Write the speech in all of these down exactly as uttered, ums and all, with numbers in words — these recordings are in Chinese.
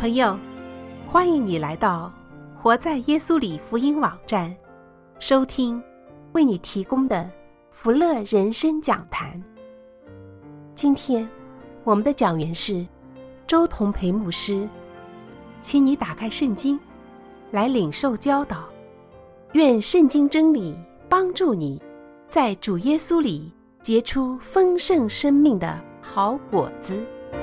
朋友，欢迎你来到活在耶稣里福音网站，收听为你提供的福乐人生讲坛。今天我们的讲员是周同培牧师，请你打开圣经来领受教导，愿圣经真理帮助你在主耶稣里结出丰盛生命的好果子。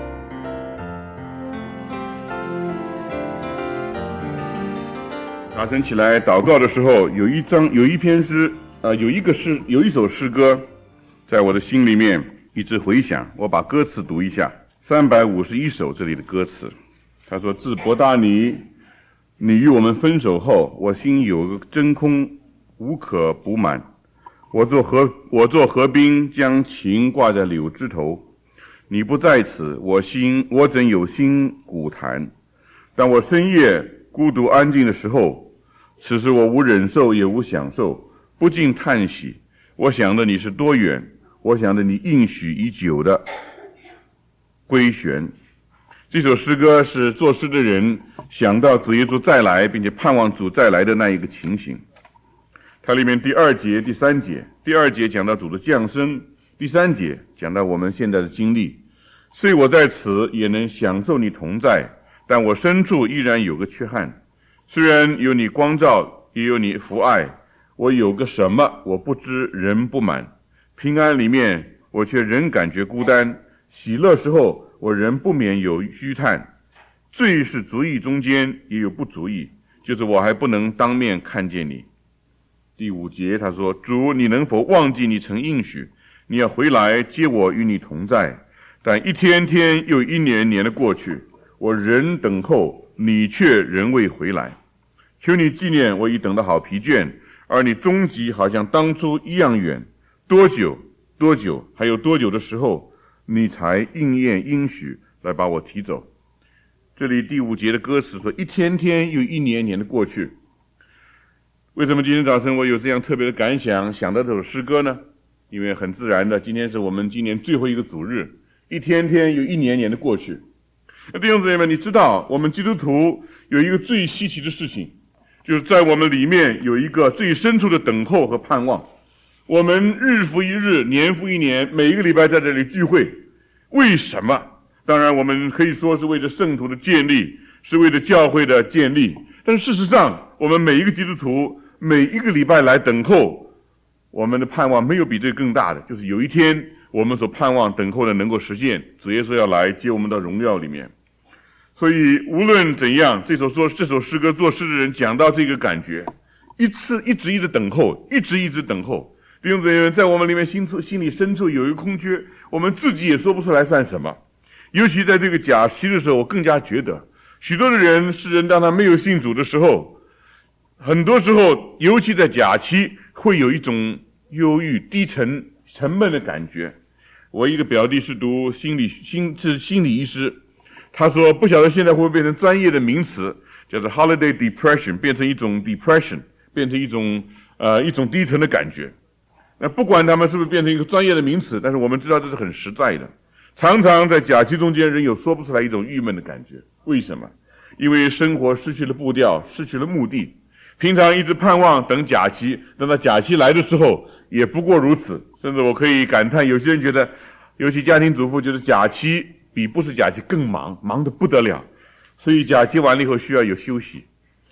早晨起来祷告的时候，有一章有一篇诗，呃，有一个诗，有一首诗歌，在我的心里面一直回响。我把歌词读一下，三百五十一首这里的歌词。他说：自伯大尼，你与我们分手后，我心有个真空，无可补满。我做河，我做河滨，将情挂在柳枝头。你不在此，我心，我怎有心鼓弹？当我深夜孤独安静的时候，此时我无忍受也无享受，不禁叹息。我想的你是多远，我想的你应许已久的归旋。这首诗歌是作诗的人想到主耶稣再来，并且盼望主再来的那一个情形。它里面第二节、第三节，第二节讲到主的降生，第三节讲到我们现在的经历。虽我在此也能享受你同在，但我深处依然有个缺憾。虽然有你光照，也有你父爱，我有个什么我不知，人不满。平安里面我却仍感觉孤单，喜乐时候我仍不免有虚叹。罪是足意中间也有不足意，就是我还不能当面看见你。第五节他说：主，你能否忘记你曾应许，你要回来接我与你同在？但一天天又一年年的过去，我仍等候，你却仍未回来。求你纪念我已等得好疲倦，而你终极好像当初一样远。多久多久还有多久的时候，你才应验应许来把我提走？这里第五节的歌词说，一天天又一年年的过去。为什么今天早晨我有这样特别的感想，想到这首诗歌呢？因为很自然的，今天是我们今年最后一个主日，一天天又一年年的过去。弟兄姊妹们，你知道我们基督徒有一个最稀奇的事情，就是在我们里面有一个最深处的等候和盼望。我们日复一日，年复一年，每一个礼拜在这里聚会，为什么？当然我们可以说是为了圣徒的建立，是为了教会的建立，但事实上我们每一个基督徒每一个礼拜来等候，我们的盼望没有比这个更大的，就是有一天我们所盼望等候的能够实现，主耶稣要来接我们到荣耀里面。所以无论怎样，这首说这首诗歌作诗的人讲到这个感觉，一次一直一直等候，一直一直等候。弟兄姊妹，在我们里面心处心里深处有一个空缺，我们自己也说不出来算什么。尤其在这个假期的时候，我更加觉得许多的人世人当他没有信主的时候，很多时候尤其在假期会有一种忧郁低沉沉闷的感觉。我一个表弟是读心理心是心理医师，他说不晓得现在会不会变成专业的名词，叫做 holiday depression， 变成一种 depression， 变成一种呃一种低沉的感觉。那不管他们是不是变成一个专业的名词，但是我们知道这是很实在的。常常在假期中间人有说不出来一种郁闷的感觉。为什么？因为生活失去了步调，失去了目的。平常一直盼望等假期，等到假期来的时候也不过如此。甚至我可以感叹，有些人觉得，尤其家庭主妇觉得假期比不是假期更忙，忙得不得了。所以假期完了以后需要有休息，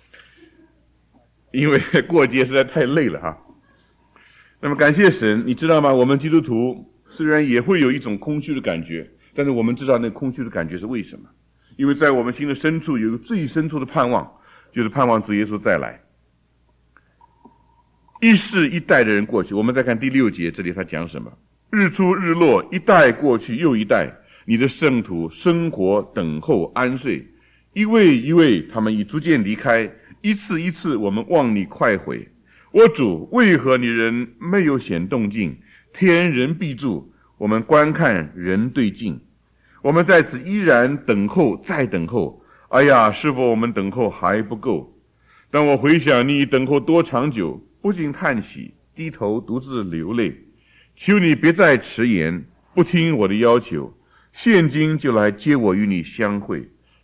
因为过节实在太累了哈。那么感谢神，你知道吗？我们基督徒虽然也会有一种空虚的感觉，但是我们知道那空虚的感觉是为什么？因为在我们心的深处有一个最深处的盼望，就是盼望主耶稣再来。一世一代的人过去，我们再看第六节，这里他讲什么？日出日落，一代过去又一代，你的圣徒生活等候安睡，一位一位他们已逐渐离开，一次一次我们望你快回。我主，为何你人没有显动静？天人闭住，我们观看人对镜。我们在此依然等候，再等候。哎呀，是否我们等候还不够？当我回想你等候多长久，不禁叹息，低头独自流泪。求你别再迟延，不听我的要求，现今就来接我与你相会，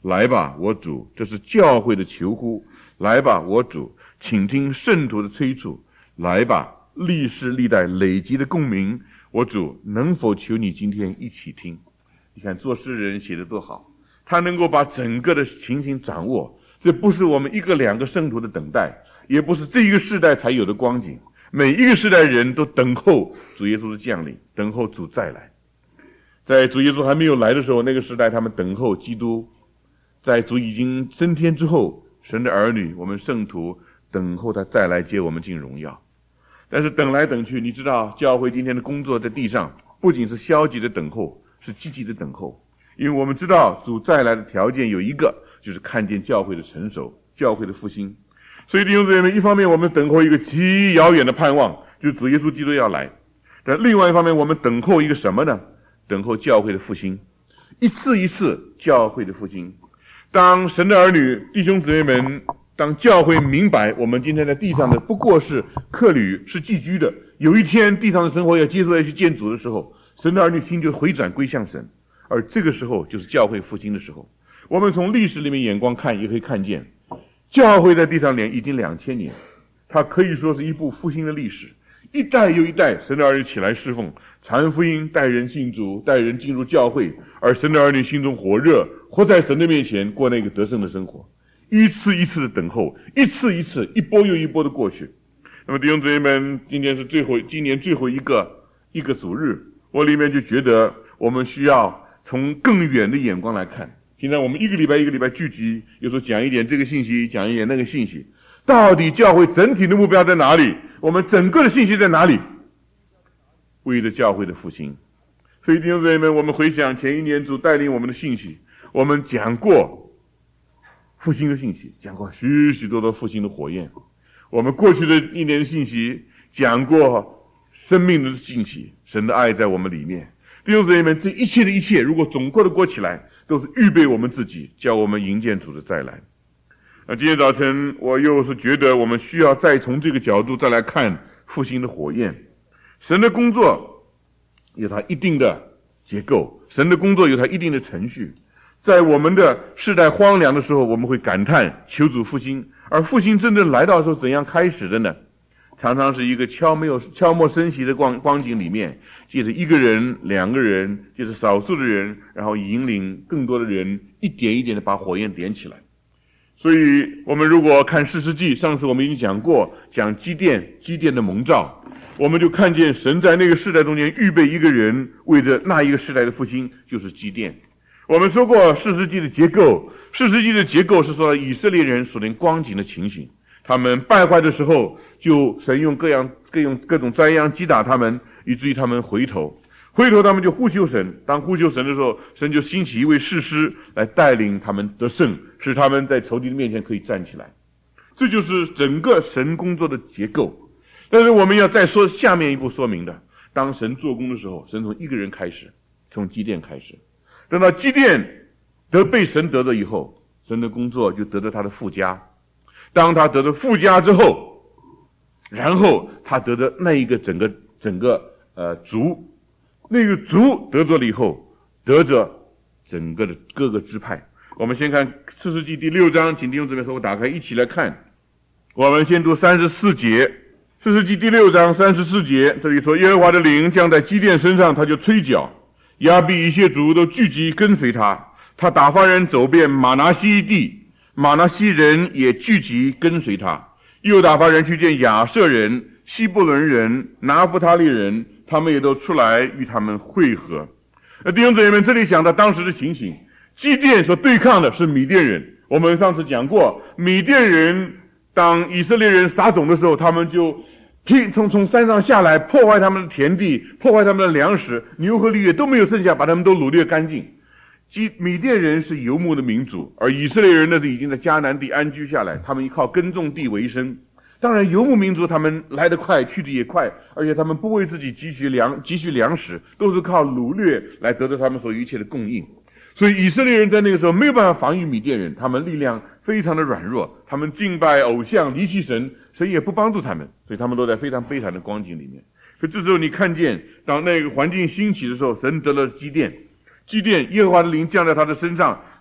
来吧，我主，这是教会的求呼。来吧，我主，请听圣徒的催促。来吧，历世历代累积的共鸣，我主，能否求你今天一起听？你看做诗人写得多好，他能够把整个的情形掌握。这不是我们一个两个圣徒的等待，也不是这一个世代才有的光景。每一个世代人都等候主耶稣的降临，等候主再来。在主耶稣还没有来的时候，那个时代他们等候基督；在主已经升天之后，神的儿女，我们圣徒等候他再来接我们进荣耀。但是等来等去，你知道教会今天的工作在地上不仅是消极的等候，是积极的等候。因为我们知道主再来的条件有一个，就是看见教会的成熟，教会的复兴。所以弟兄姊妹们，一方面我们等候一个极遥远的盼望，就是主耶稣基督要来；但另外一方面，我们等候一个什么呢？等候教会的复兴，一次一次教会的复兴。当神的儿女弟兄姊妹们，当教会明白我们今天在地上的不过是客旅，是寄居的，有一天地上的生活要接受要去见主的时候，神的儿女心就回转归向神，而这个时候就是教会复兴的时候。我们从历史里面眼光看，也可以看见教会在地上连已经两千年，它可以说是一部复兴的历史。一代又一代神的儿女起来侍奉，传福音，带人信主，带人进入教会，而神的儿女心中火热，活在神的面前，过那个得胜的生活。一次一次的等候，一次一次，一波又一波的过去。那么弟兄姊妹们，今天是最后，今年最后一个一个主日，我里面就觉得我们需要从更远的眼光来看。现在我们一个礼拜一个礼拜聚集，有时候讲一点这个信息，讲一点那个信息，到底教会整体的目标在哪里？我们整个的信息在哪里？为了教会的复兴。所以弟兄姊妹们，我们回想前一年主带领我们的信息，我们讲过复兴的信息，讲过许许多多复兴的火焰。我们过去的一年的信息讲过生命的信息，神的爱在我们里面。弟兄姊妹们，这一切的一切，如果总括的过起来，都是预备我们自己，叫我们迎接主的再来。那今天早晨我又是觉得我们需要再从这个角度再来看复兴的火焰。神的工作有它一定的结构，神的工作有它一定的程序。在我们的世代荒凉的时候，我们会感叹求主复兴，而复兴真正来到的时候怎样开始的呢？常常是一个悄没悄没声息的光光景里面，借着一个人两个人，借着少数的人，然后引领更多的人，一点一点的把火焰点起来。所以我们如果看士师记，上次我们已经讲过，讲基甸基甸的蒙召，我们就看见神在那个世代中间预备一个人，为着那一个世代的复兴，就是基甸。我们说过士师记的结构，士师记的结构是说以色列人所能光景的情形，他们败坏的时候，就神用各样各用各种灾殃击打他们，以至于他们回头，回头他们就呼求神。当呼求神的时候，神就兴起一位士师来带领他们得胜，使他们在仇敌的面前可以站起来。这就是整个神工作的结构。但是我们要再说下面一步说明的，当神做工的时候，神从一个人开始，从基甸开始。等到基甸得被神得了以后，神的工作就得着他的附加。当他得着附加之后，然后他得着那一个整个整个呃族，那个族得着了以后，得着整个的各个支派。我们先看士师记第六章，请弟兄姊妹和我打开一起来看。我们先读三十四节，士师记第六章三十四节，这里说耶和华的灵降在基甸身上，他就吹角，亚比一切族都聚集跟随他，他打发人走遍马拿西地，马拿西人也聚集跟随他，又打发人去见亚舍人、希伯伦人、拿弗他利人，他们也都出来与他们会合。那弟兄姊妹们，这里讲到当时的情形，基甸所对抗的是米甸人。我们上次讲过，米甸人当以色列人撒种的时候，他们就从从山上下来，破坏他们的田地，破坏他们的粮食，牛和驴都没有剩下，把他们都掳掠干净。基米甸人是游牧的民族，而以色列人呢是已经在迦南地安居下来，他们依靠耕种地为生。当然游牧民族他们来得快，去得也快，而且他们不为自己积蓄粮积蓄粮食，都是靠掳掠来得到他们所一切的供应。所以以色列人在那个时候没有办法防御米甸人，他们力量非常的软弱，他们敬拜偶像，离弃神，神也不帮助他们，所以他们都在非常悲惨的光景里面。所以这时候你看见，当那个环境兴起的时候，神得了基甸，基甸耶和华的灵降在他的身上，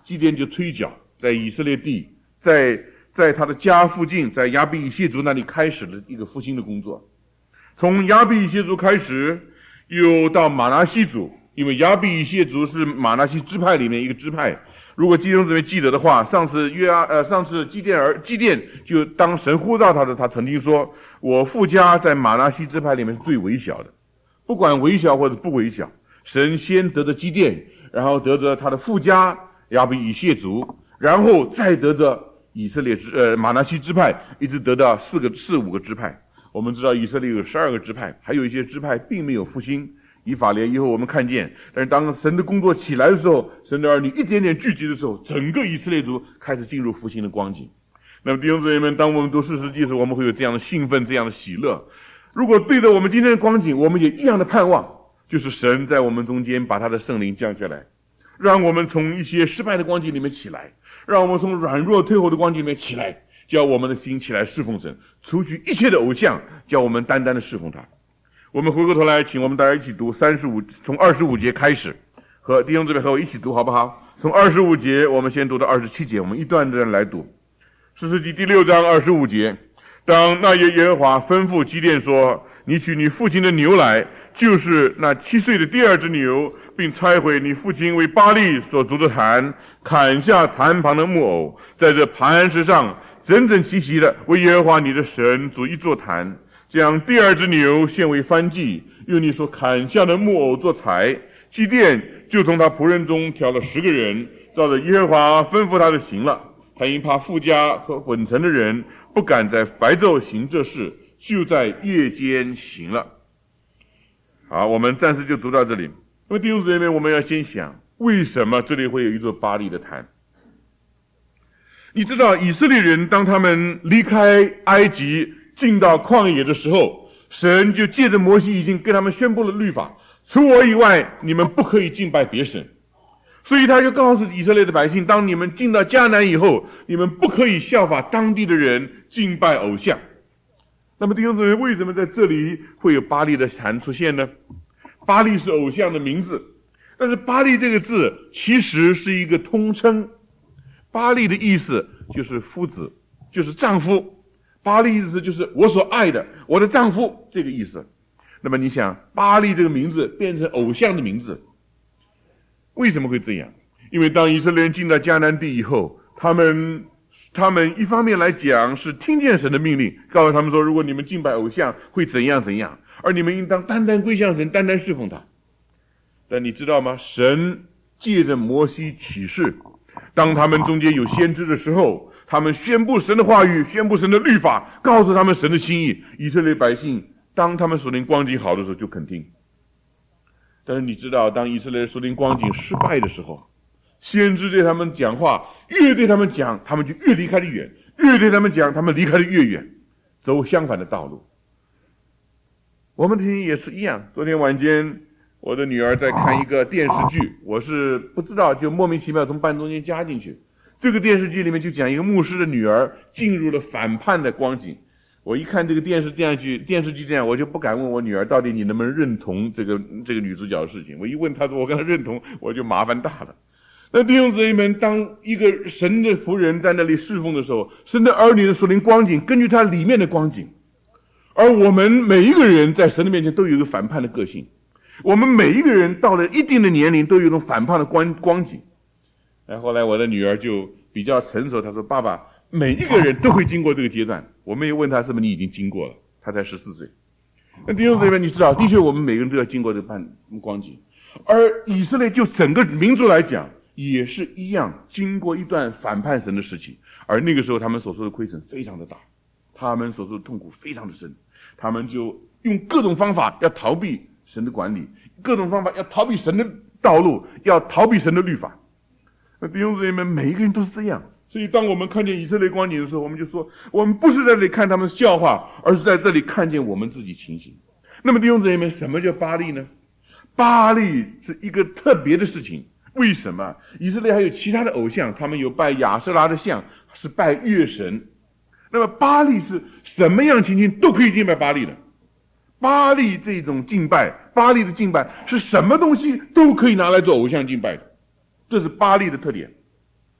基甸就吹角，在以色列地，在在他的家附近，在亚比以谢族那里开始了一个复兴的工作。从亚比以谢族开始，又到玛拿西族，因为亚比以谢族是玛拿西支派里面一个支派。如果弟兄姊妹记得的话，上次约阿呃上次基甸儿基甸就当神呼召他的，他曾经说：“我父家在玛拿西支派里面是最微小的，不管微小或者不微小，神先得着基甸，然后得着他的父家亚比以谢族，然后再得着以色列支呃玛拿西支派，一直得到四个四五个支派。我们知道以色列有十二个支派，还有一些支派并没有复兴。以法莲以后我们看见，但是当神的工作起来的时候，神的儿女一点点聚集的时候，整个以色列族开始进入复兴的光景。那么弟兄姊妹们，当我们读士师记的时候，我们会有这样的兴奋，这样的喜乐。如果对着我们今天的光景，我们也一样的盼望，就是神在我们中间把他的圣灵降下来，让我们从一些失败的光景里面起来，让我们从软弱退后的光景里面起来，叫我们的心起来侍奉神，除去一切的偶像，叫我们单单的侍奉他。我们回过头来，请我们大家一起读三十五，从二十五节开始，和弟兄姊妹和我一起读好不好？从二十五节我们先读到二十七节，我们一段段来读。士师记第六章二十五节，当那夜耶和华吩咐基甸说：“你取你父亲的牛来，就是那七岁的第二只牛，并拆毁你父亲为巴力所筑的坛，砍下坛旁的木偶，在这磐石上整整齐齐的为耶和华你的神筑一座坛。”将第二只牛献为燔祭，用你所砍下的木偶做柴。基甸就从他仆人中挑了十个人，照着耶和华吩咐他的行了。他因怕富家和混成的人，不敢在白昼行这事，就在夜间行了。好，我们暂时就读到这里。那么弟兄姊妹，我们要先想，为什么这里会有一座巴力的坛？你知道以色列人当他们离开埃及进到旷野的时候，神就借着摩西已经跟他们宣布了律法，除我以外你们不可以敬拜别神。所以他就告诉以色列的百姓，当你们进到迦南以后，你们不可以效法当地的人敬拜偶像。那么弟兄姊妹，为什么在这里会有巴力的坛出现呢？巴力是偶像的名字，但是巴力这个字其实是一个通称。巴力的意思就是夫子，就是丈夫。巴力意思就是我所爱的，我的丈夫，这个意思。那么你想，巴力这个名字变成偶像的名字，为什么会这样？因为当以色列人进到迦南地以后，他们他们一方面来讲是听见神的命令，告诉他们说，如果你们敬拜偶像会怎样怎样，而你们应当单单归向神，单单侍奉他。但你知道吗？神借着摩西启示，当他们中间有先知的时候，他们宣布神的话语，宣布神的律法，告诉他们神的心意。以色列百姓当他们属灵光景好的时候就肯听。但是你知道，当以色列属灵光景失败的时候，先知对他们讲话，越对他们讲，他们就越离开得远，越对他们讲，他们离开得越远，走相反的道路。我们听也是一样。昨天晚间我的女儿在看一个电视剧，我是不知道，就莫名其妙从半中间加进去。这个电视剧里面就讲一个牧师的女儿进入了反叛的光景。我一看这个电视这样剧电视剧这样，我就不敢问我女儿到底你能不能认同这个这个女主角的事情。我一问她说我跟她认同，我就麻烦大了。那弟兄姊妹们，当一个神的仆人在那里侍奉的时候，神的儿女的属灵光景根据他里面的光景，而我们每一个人在神的面前都有一个反叛的个性，我们每一个人到了一定的年龄都有一种反叛的光光景。然后后来我的女儿就比较成熟，她说爸爸，每一个人都会经过这个阶段。我们也问她是不是你已经经过了，她才十四岁。那弟兄姊妹，你知道，的确我们每个人都要经过这个光景，而以色列就整个民族来讲也是一样，经过一段反叛神的事情，而那个时候他们所受的亏损非常的大，他们所受的痛苦非常的深，他们就用各种方法要逃避神的管理，各种方法要逃避神的道路，要逃避神的律法。那弟兄姊妹们，每一个人都是这样。所以当我们看见以色列光景的时候，我们就说，我们不是在这里看他们笑话，而是在这里看见我们自己情形。那么弟兄姊妹们，什么叫巴力呢？巴力是一个特别的事情。为什么？以色列还有其他的偶像，他们有拜亚舍拉的像，是拜月神。那么巴力是什么样情形都可以敬拜巴力的。巴力这种敬拜，巴力的敬拜是什么东西都可以拿来做偶像敬拜的，这是巴力的特点。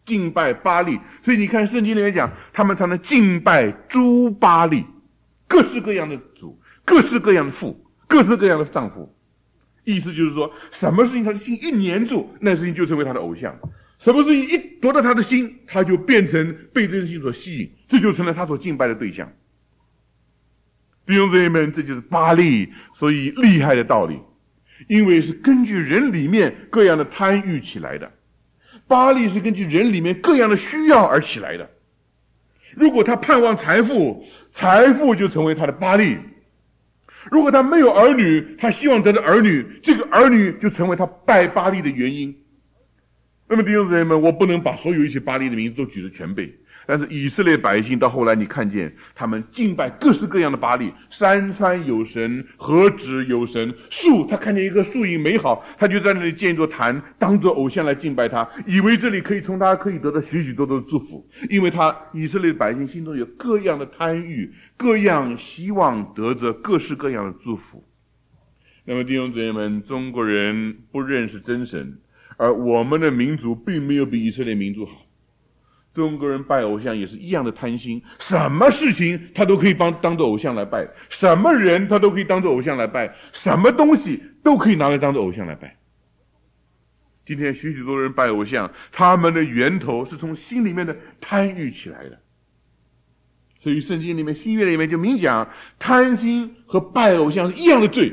敬拜巴力。所以你看圣经里面讲，他们常常敬拜诸巴力，各式各样的主，各式各样的父，各式各样的丈夫。意思就是说，什么事情他的心一黏住，那事情就成为他的偶像。什么事情一夺到他的心，他就变成被这件事情所吸引，这就成了他所敬拜的对象。弟兄姊妹们，这就是巴力所以厉害的道理，因为是根据人里面各样的贪欲起来的。巴力是根据人里面各样的需要而起来的。如果他盼望财富，财富就成为他的巴力；如果他没有儿女，他希望得到儿女，这个儿女就成为他拜巴力的原因。那么弟兄姊妹们，我不能把所有一些巴力的名字都举得全背，但是以色列百姓到后来，你看见他们敬拜各式各样的巴力，山川有神，河止有神，树他看见一棵树影美好，他就在那里建一座坛，当作偶像来敬拜他，以为这里可以从他可以得到许许多多的祝福，因为他以色列百姓心中有各样的贪欲，各样希望得着各式各样的祝福。那么弟兄姊妹们，中国人不认识真神，而我们的民族并没有比以色列民族好。中国人拜偶像也是一样的贪心，什么事情他都可以帮当做偶像来拜，什么人他都可以当做偶像来拜，什么东西都可以拿来当做偶像来拜。今天许许多人拜偶像，他们的源头是从心里面的贪欲起来的。所以圣经里面新约里面就明讲，贪心和拜偶像是一样的罪，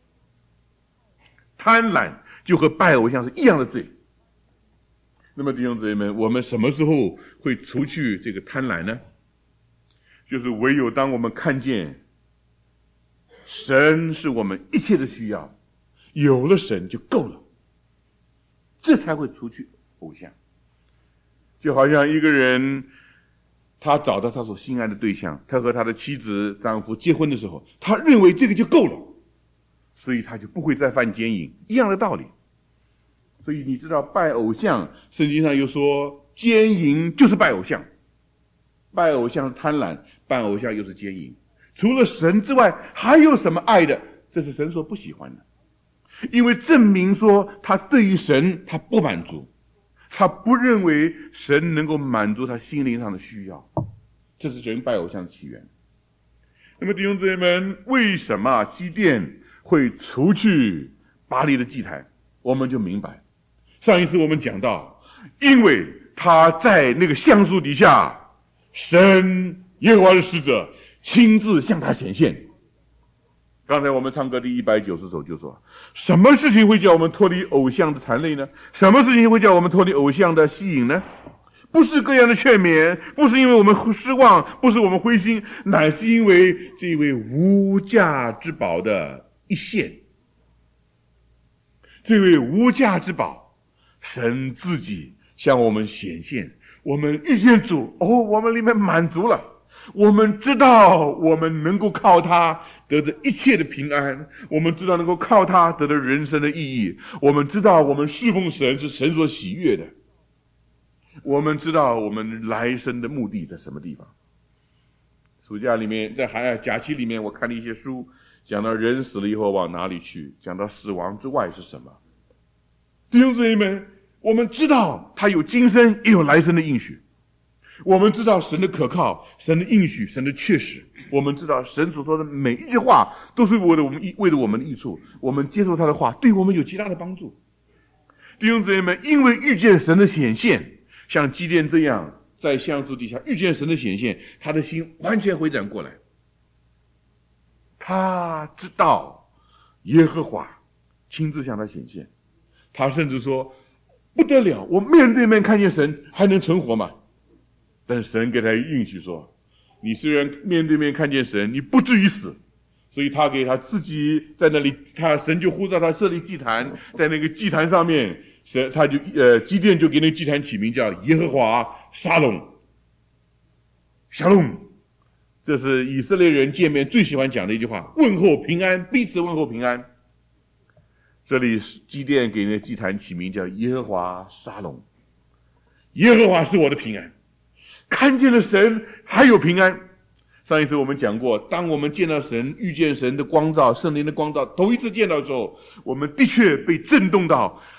贪婪就和拜偶像是一样的罪。那么弟兄姊妹们，我们什么时候会除去这个贪婪呢？就是唯有当我们看见神是我们一切的需要，有了神就够了，这才会除去偶像。就好像一个人他找到他所心爱的对象，他和他的妻子丈夫结婚的时候，他认为这个就够了，所以他就不会再犯奸淫，一样的道理。所以你知道拜偶像，圣经上又说奸淫就是拜偶像，拜偶像是贪婪，拜偶像又是奸淫。除了神之外还有什么爱的？这是神所不喜欢的，因为证明说他对于神他不满足，他不认为神能够满足他心灵上的需要，这是人拜偶像的起源。那么弟兄姊妹们，为什么基甸会除去巴力的祭坛？我们就明白，上一次我们讲到，因为他在那个橡树底下，神耶和华的使者亲自向他显现。刚才我们唱歌第一百九十首就说，什么事情会叫我们脱离偶像的缠累呢？什么事情会叫我们脱离偶像的吸引呢？不是各样的劝勉，不是因为我们失望，不是我们灰心，乃是因为这位无价之宝的一现。这位无价之宝，神自己向我们显现，我们遇见主，哦，我们里面满足了，我们知道我们能够靠他得着一切的平安，我们知道能够靠他得到人生的意义，我们知道我们侍奉神是神所喜悦的，我们知道我们来生的目的在什么地方。暑假里面，在还假期里面，我看了一些书，讲到人死了以后往哪里去，讲到死亡之外是什么。弟兄姊妹们，我们知道他有今生也有来生的应许，我们知道神的可靠，神的应许，神的确实，我们知道神所说的每一句话都是为了我们为了我们的益处，我们接受他的话对我们有极大的帮助。弟兄姊妹们，因为遇见神的显现，像基甸这样在橡树底下遇见神的显现，他的心完全回转过来，他知道耶和华亲自向他显现，他甚至说不得了，我面对面看见神还能存活吗？但神给他应许说，你虽然面对面看见神，你不至于死。所以他给他自己在那里，他神就呼召他设立祭坛，在那个祭坛上面，神他就呃基甸就给那个祭坛起名叫耶和华沙龙，沙龙，这是以色列人见面最喜欢讲的一句话，问候平安，彼此问候平安。这里基甸给那个祭坛起名叫耶和华沙龙，耶和华是我的平安，看见了神还有平安。上一次我们讲过，当我们见到神，遇见神的光照，圣灵的光照，头一次见到的时候，我们的确被震动到，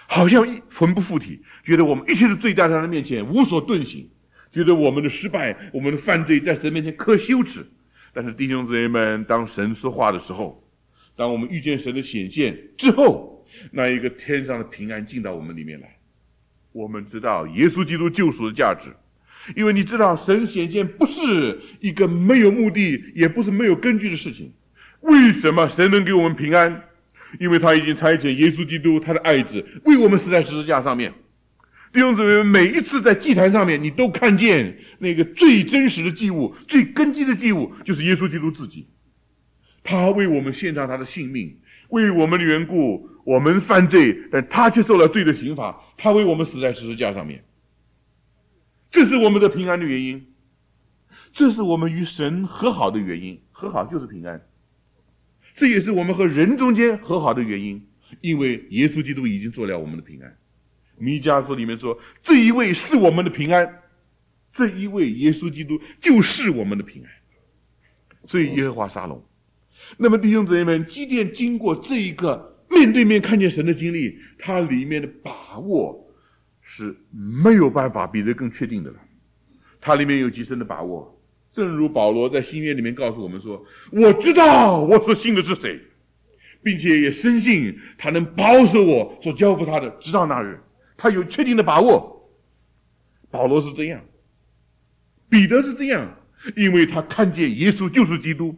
好像魂不附体，觉得我们一切的罪在他的面前无所遁形，觉得我们的失败，我们的犯罪在神面前可羞耻。但是弟兄姊妹们，当神说话的时候，当我们遇见神的显现之后，那一个天上的平安进到我们里面来。我们知道耶稣基督救赎的价值，因为你知道神显现不是一个没有目的，也不是没有根据的事情。为什么神能给我们平安？因为他已经差遣耶稣基督他的爱子为我们死在十字架上面。弟兄姊妹，每一次在祭坛上面你都看见那个最真实的祭物，最根基的祭物，就是耶稣基督自己。他为我们献上他的性命，为我们的缘故我们犯罪，但他却受了罪的刑罚，他为我们死在十字架上面。这是我们的平安的原因，这是我们与神和好的原因。和好就是平安，这也是我们和人中间和好的原因，因为耶稣基督已经做了我们的平安。弥迦书里面说，这一位是我们的平安，这一位耶稣基督就是我们的平安。所以耶和华沙龙。那么弟兄姊妹们，基甸经过这一个面对面看见神的经历，他里面的把握是没有办法比这更确定的了。他里面有极深的把握，正如保罗在新约里面告诉我们说，我知道我所信的是谁，并且也深信他能保守我所交付他的，直到那日。他有确定的把握。保罗是这样，彼得是这样，因为他看见耶稣就是基督。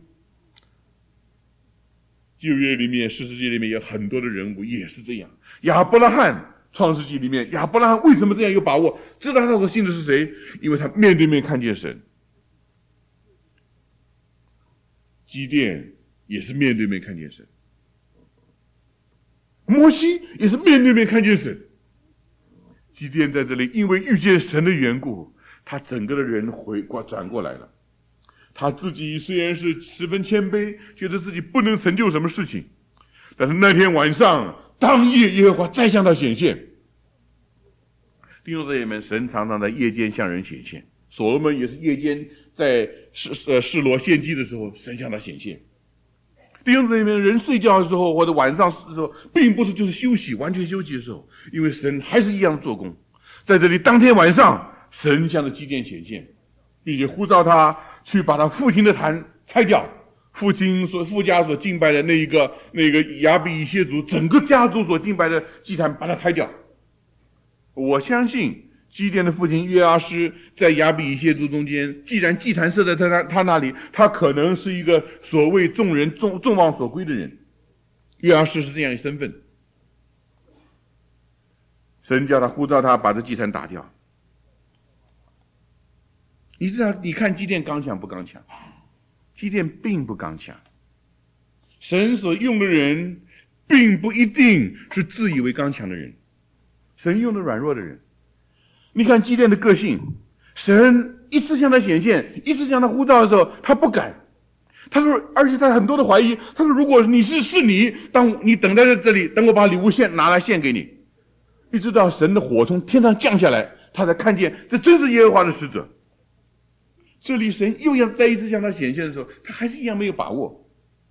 旧约里面、士师记里面有很多的人物也是这样。亚伯拉罕，创世纪里面，亚伯拉罕为什么这样有把握，知道他所信的是谁？因为他面对面看见神。基甸也是面对面看见神，摩西也是面对面看见神。基甸在这里因为遇见神的缘故，他整个的人回过转过来了。他自己虽然是十分谦卑，觉得自己不能成就什么事情，但是那天晚上当夜耶和华再向他显现。弟兄姊妹们，神常常在夜间向人显现，所罗门也是夜间在示呃示罗献祭的时候，神向他显现。弟兄姊妹们，人睡觉的时候或者晚上的时候，并不是就是休息完全休息的时候，因为神还是一样做工。在这里当天晚上，神向着基甸显现，并且呼召他去把他父亲的坛拆掉，父亲所父家所敬拜的那一个那个亚比以谢族整个家族所敬拜的祭坛把它拆掉。我相信基甸的父亲约阿施在亚比以谢族中间，既然祭坛设在他他那里，他可能是一个所谓众人众众望所归的人。约阿施是这样一身份，神叫他呼召他把这祭坛打掉。你知道，你看基甸刚强不刚强？基甸并不刚强。神所用的人并不一定是自以为刚强的人，神用的软弱的人。你看基甸的个性，神一次向他显现，一次向他呼召的时候，他不敢。他说，而且他很多的怀疑。他说，如果你是是你，当你等在这里，等我把礼物献拿来献给你，一直到神的火从天上降下来，他才看见这真是耶和华的使者。这里神又要再一次向他显现的时候，他还是一样没有把握。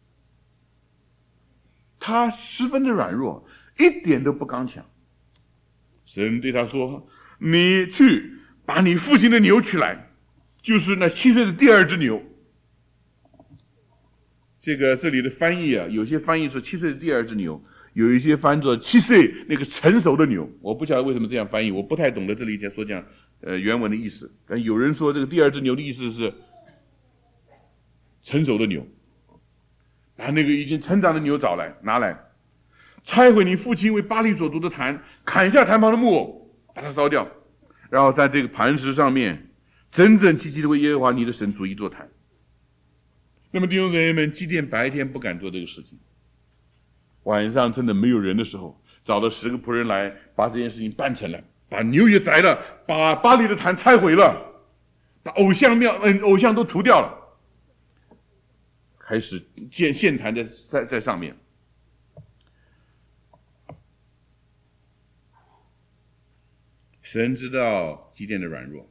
他十分的软弱，一点都不刚强。神对他说，你去把你父亲的牛取来，就是那七岁的第二只牛。这个这里的翻译啊，有些翻译说七岁的第二只牛，有一些翻作七岁那个成熟的牛。我不晓得为什么这样翻译，我不太懂得这里所讲呃原文的意思。但有人说这个第二只牛的意思是成熟的牛，把那个已经成长的牛找来拿来，拆毁你父亲为巴力所筑的坛，砍下坛旁的木偶，把它烧掉，然后在这个磐石上面整整齐齐的为耶和华你的神筑一座坛。那么弟兄姊妹们，基甸白天不敢做这个事情，晚上趁着没有人的时候，找了十个仆人来，把这件事情办成了，把牛也宰了，把巴力的坛拆毁了，把偶像庙嗯偶像都除掉了，开始建献坛在在在上面。神知道基甸的软弱，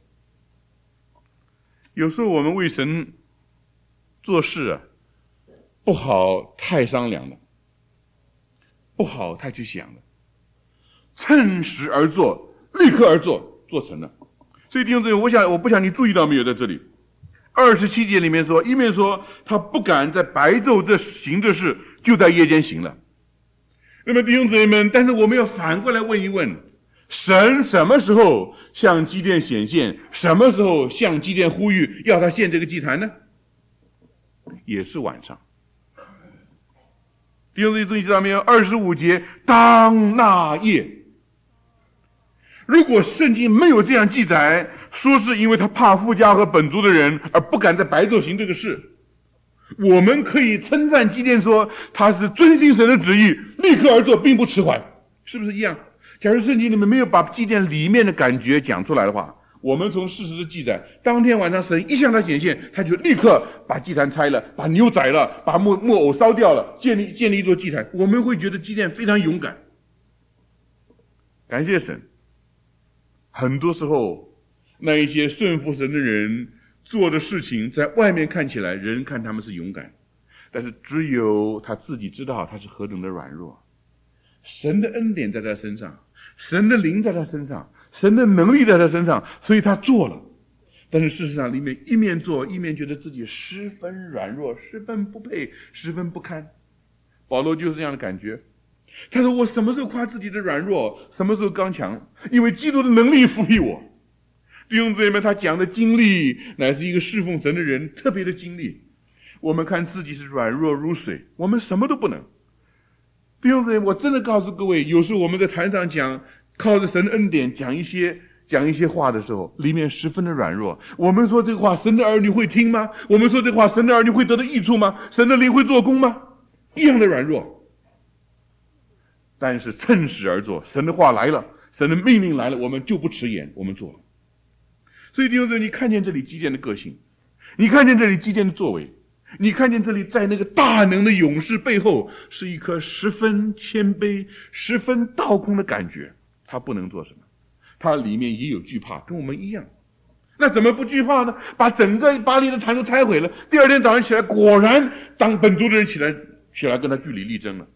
有时候我们为神做事啊，不好太商量了，不好太去想了。 趁时而做，立刻而做，做成了。所以弟兄姊妹，我想我不想你注意到没有，在这里二十七节里面说，一面说他不敢在白昼这行这事，就在夜间行了。那么弟兄姊妹们，但是我们要反过来问一问，神什么时候向基甸显现，什么时候向基甸呼吁要他献这个祭坛呢？也是晚上。弟兄姊妹注意到没有？二十五节，当那夜。如果圣经没有这样记载，说是因为他怕富家和本族的人而不敢在白昼行这个事，我们可以称赞基甸说他是遵行神的旨意，立刻而做，并不迟缓，是不是一样？假如圣经里面没有把基甸里面的感觉讲出来的话，我们从事实的记载，当天晚上神一向他显现，他就立刻把祭坛拆了，把牛宰了，把木木偶烧掉了，建立建立一座祭坛，我们会觉得基甸非常勇敢。感谢神，很多时候那一些顺服神的人做的事情，在外面看起来人看他们是勇敢，但是只有他自己知道他是何等的软弱。神的恩典在他身上，神的灵在他身上，神的能力在他身上，所以他做了。但是事实上里面一面做一面觉得自己十分软弱，十分不配，十分不堪。保罗就是这样的感觉。他说我什么时候夸自己的软弱，什么时候刚强，因为基督的能力赋予我。弟兄姊妹们，他讲的经历乃是一个侍奉神的人特别的经历。我们看自己是软弱如水，我们什么都不能。弟兄姊妹，我真的告诉各位，有时候我们在台上讲，靠着神的恩典讲一些讲一些话的时候，里面十分的软弱。我们说这个话，神的儿女会听吗？我们说这个话，神的儿女会得到益处吗？神的灵会做工吗？一样的软弱。但是趁时而做，神的话来了，神的命令来了，我们就不迟延，我们做了。所以弟兄姊妹，你看见这里基甸的个性，你看见这里基甸的作为，你看见这里在那个大能的勇士背后是一颗十分谦卑十分倒空的感觉。他不能做什么，他里面也有惧怕，跟我们一样。那怎么不惧怕呢？把整个巴黎的坛都拆毁了，第二天早上起来，果然当本族的人起来起来跟他据理力争了。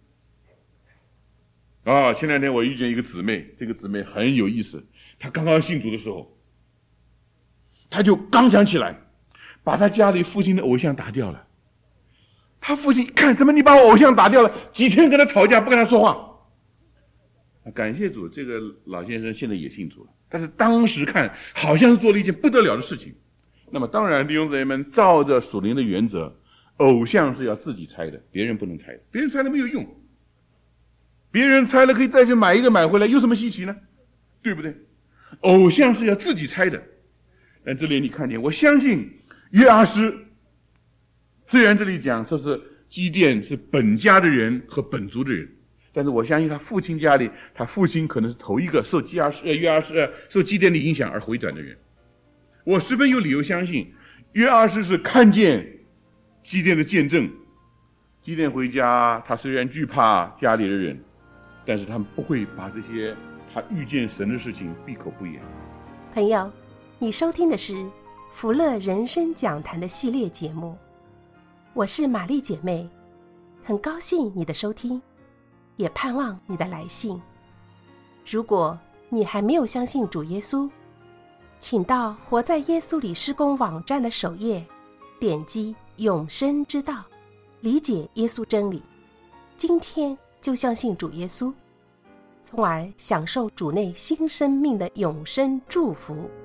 啊，前两天我遇见一个姊妹，这个姊妹很有意思。她刚刚信主的时候，她就刚强起来，把她家里父亲的偶像打掉了。她父亲一看，怎么你把我偶像打掉了？几天跟他吵架，不跟他说话。感谢主，这个老先生现在也信主了，但是当时看好像是做了一件不得了的事情。那么当然，弟兄姊妹们，照着属灵的原则，偶像是要自己拆的，别人不能拆的，别人拆了没有用。别人拆了可以再去买一个买回来，有什么稀奇呢？对不对？偶像是要自己拆的。但这里你看见，我相信约阿施，虽然这里讲说是基甸是本家的人和本族的人，但是我相信他父亲家里，他父亲可能是头一个受基阿施呃约阿施呃受基甸的影响而回转的人。我十分有理由相信，约阿施是看见基甸的见证。基甸回家，他虽然惧怕家里的人，但是他们不会把这些他遇见神的事情闭口不言。 朋友，你收听的是福乐人生讲坛的系列节目，我是玛丽姐妹，很高兴你的收听，也盼望你的来信。如果你还没有相信主耶稣，请到活在耶稣里施工网站的首页，点击永生之道，理解耶稣真理，今天就相信主耶稣，从而享受主内新生命的永生祝福。